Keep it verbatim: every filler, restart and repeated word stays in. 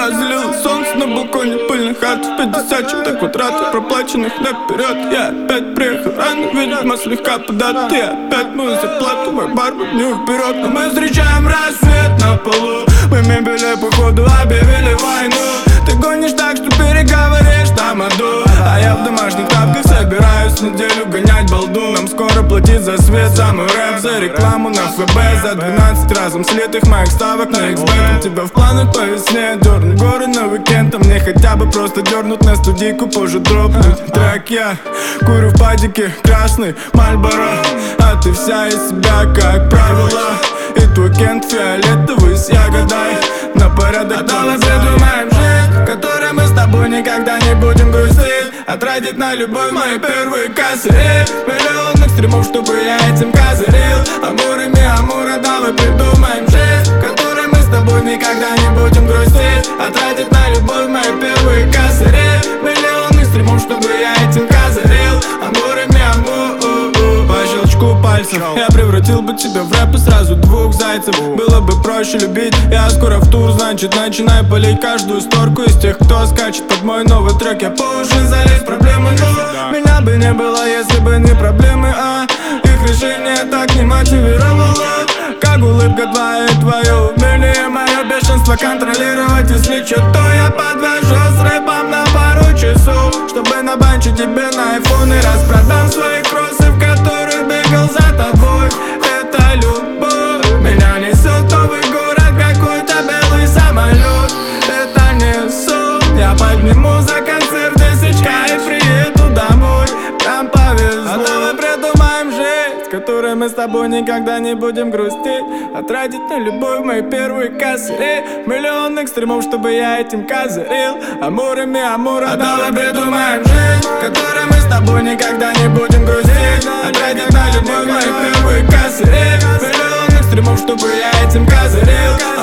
тебя залил солнце на балконе, пыльных хат в пятьдесят чем-то квадратов, проплаченных наперед. Я опять приехал рано, видимо слегка подат. Я опять мою зарплату, мой барбек не вперед. Но мы встречаем рассвет на полу, мы мебели походу объявили войну. Ты гонишь так, что переговоришь там аду, а я в домашних тапках собираюсь неделю гонять балду. Нам скоро платить за свет, за мой рэп, за рекламу на ФБ, за двенадцать разом слитых моих ставок на икс бет. У тебя в планах по весне дернуть горы на уикенд, а мне хотя бы просто дернуть на студийку, позже дропнуть трек. Я курю в падике красный Мальборо, а ты вся из себя как правило. И твой кент фиолетовый с ягодой на порядок. А давай придумаем жизнь, в которой мы с тобой никогда не будем грустить, а тратить на любовь мои первые косыри. Миллион экстримов, чтобы я этим козырил. Амурами амура, давай придумаем жизнь, в которой мы с тобой никогда не будем грустить, а тратить на любовь мои первые косыри. Миллион экстримов, чтобы я этим козырил. Амурами амура. По щелчку пальцев я превратил бы тебя в рэп и сразу двух зайцев. Было бы проще любить, я скоро в тур, значит начинай полить каждую сторку из тех, кто скачет под мой новый трек. Я по уши залез в проблемы, но меня бы не было, если бы не проблемы, а их решение так не мотивировало. Как улыбка твоя и твое умение, мое бешенство контролировать. Если что, то я подвяжу с рэпом на пару часов, чтобы набанчить тебе на айфон и распродам свои кроссы, в которых бегал за тобой. Это любовь, меня несет в новый город, какой-то белый самолет. Это не сон, я подниму за концерт тысячка и приеду домой. Прям повезло. А давай придумаем жизнь, в которой мы с тобой никогда не будем грустить, а тратить на любовь мои первые косыри. Миллион экстримов, чтобы я этим козырил. Амурами амура. А давай придумаем жизнь, в которой мы с тобой никогда не будем грустить, а тратить на любовь мои первые косыри. Миллион экстримов, чтобы я этим козырил.